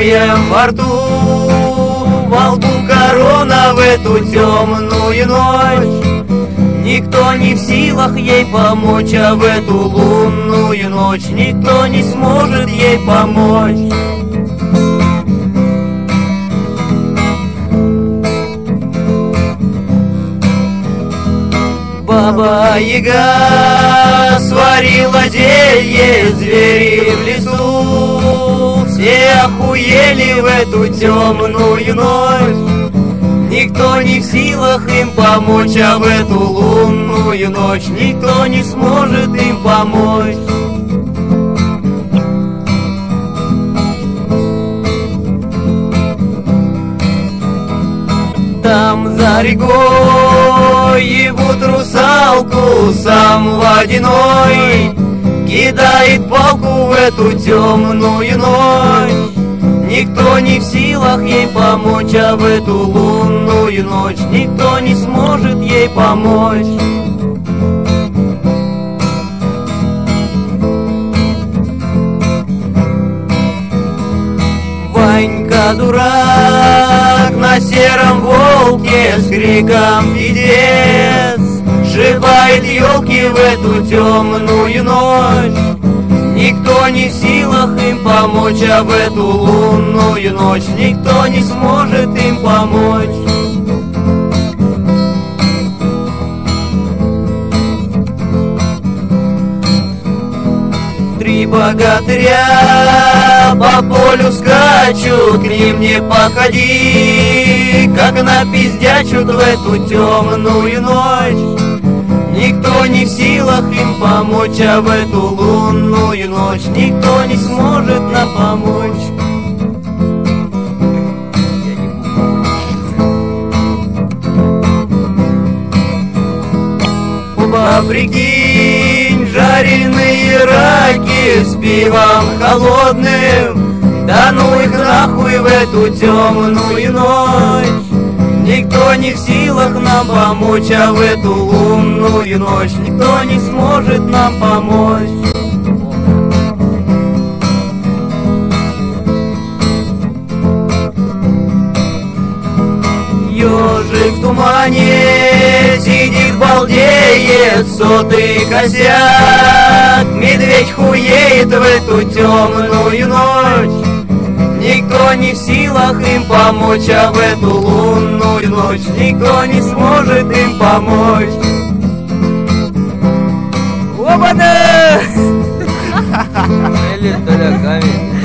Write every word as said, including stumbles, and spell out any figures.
лезвием во рту, во лбу корона в эту темную ночь. Никто не в силах ей помочь, а в эту лунную ночь никто не сможет ей помочь. Баба-яга сварила зелье, звери в лесу все охуели в эту темную ночь. Никто не в силах им помочь, а в эту лунную ночь никто не сможет им помочь. Там за рекой ебут русалку, сам водяной кидает палку в эту темную ночь. Никто не в силах ей помочь, а в эту лунную ночь никто не сможет ей помочь. Ванька дурак на сером волке с криком пиздец сшибает елки в эту темную ночь. Никто не в силах им помочь, а в эту лунную ночь никто не сможет им помочь. Три богатыря по полю скачут, к ним не подходи, как напиздячут в эту темную ночь. Никто не в силах им помочь, а в эту лунную ночь никто не сможет нам помочь. Оба, прикинь, жареные раки с пивом холодным, да ну их нахуй в эту темную ночь. Никто не в силах нам помочь, а в эту лунную ночь никто не сможет нам помочь. Ёжик в тумане сидит, балдеет, сотый косяк, медведь хуеет в эту темную ночь. Никто не в силах им помочь, а в эту лунную ночь никто не сможет им помочь. Опа-на! Или толя камень.